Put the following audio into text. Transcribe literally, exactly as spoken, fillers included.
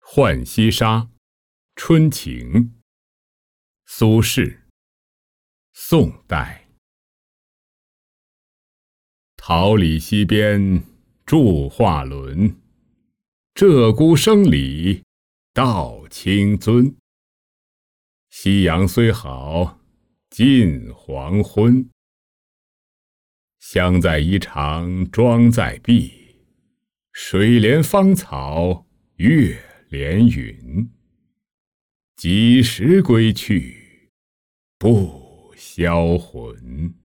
浣溪沙，春情。苏轼，宋代。桃李溪边著画轮，鹧鸪声里道青樽。夕阳虽好近黄昏，香在衣裳妆在臂，水连芳草月连云。几时归去，不销魂。